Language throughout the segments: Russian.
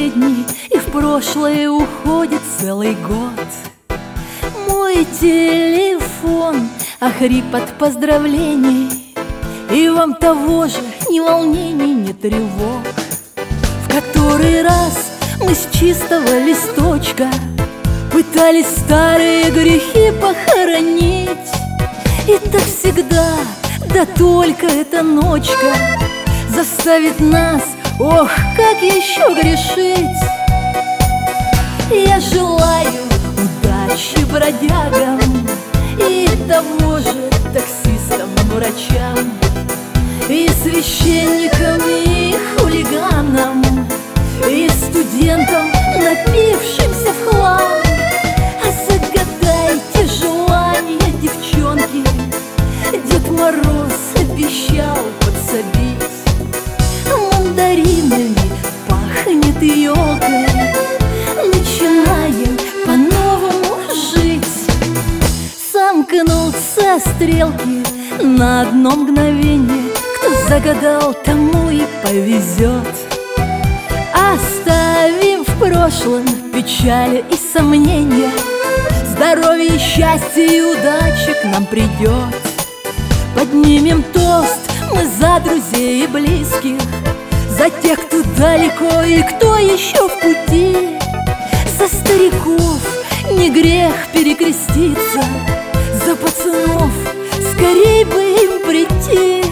последний, и в прошлое уходит целый год. Мой телефон охрип от поздравлений, и вам того же ни волнений, ни тревог. В который раз мы с чистого листочка пытались старые грехи похоронить. И так всегда, да только эта ночка заставит нас, ох, как еще грешить. Я желаю удачи бродягам и того же таксистам, врачам, и священникам, и хулиганам, и студентам, напившимся в хлам. А загадайте желание, девчонки, Дед Мороз обещал подсобить. Мандаринами пахнет елкой, начинаем по-новому жить. Сомкнутся стрелки на одно мгновение, кто загадал, тому и повезет. Оставим в прошлом печали и сомнения, здоровье, счастье и удача к нам придет. Поднимем тост мы за друзей и близких, за тех, кто далеко и кто еще в пути. За стариков не грех перекреститься, за пацанов скорей бы им прийти.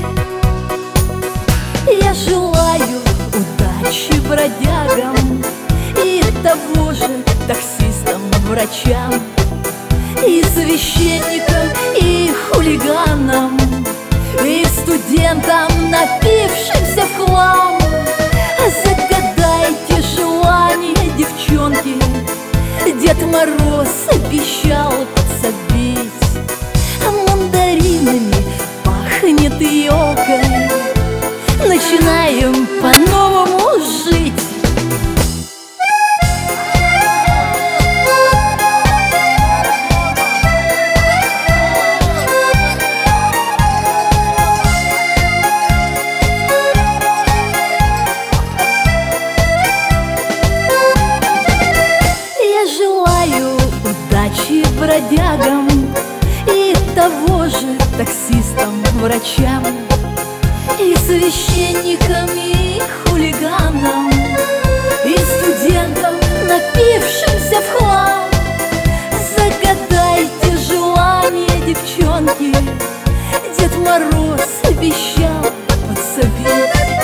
Я желаю удачи бродягам и того же таксистам, врачам, и священникам, и хулиганам, и студентам, напившимся в хлам. Загадайте желание, девчонки, Дед Мороз обещал подсобить. Мандаринами пахнет елкой, начинаем по-новому жить. Я желаю удачи бродягам и того же таксистам, врачам, и священникам, и хулиганам, и студентам, напившимся в хлам. Загадайте желание, девчонки, Дед Мороз обещал подсобить.